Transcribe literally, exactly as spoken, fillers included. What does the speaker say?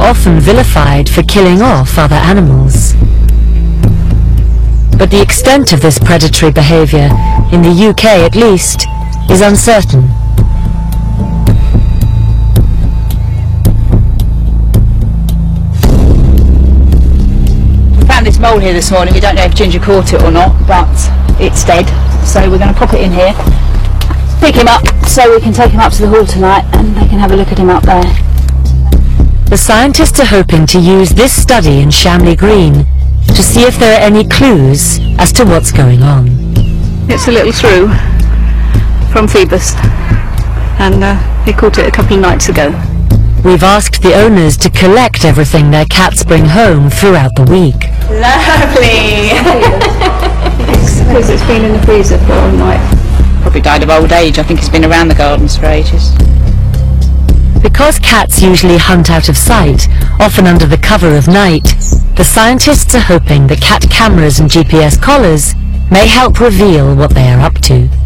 often vilified for killing off other animals. But the extent of this predatory behaviour, in the U K at least, is uncertain. We found this mole here this morning. We don't know if Ginger caught it or not, but it's dead. So we're going to pop it in here, pick him up so we can take him up to the hall tonight and they can have a look at him up there. The scientists are hoping to use this study in Shamley Green to see if there are any clues as to what's going on. It's a little shrew from Phoebus, and uh, he caught it a couple of nights ago. We've asked the owners to collect everything their cats bring home throughout the week. Lovely! Because it's been in the freezer for all night. Probably died of old age. I think it's been around the gardens for ages. Because cats usually hunt out of sight, often under the cover of night, the scientists are hoping that cat cameras and G P S collars may help reveal what they are up to.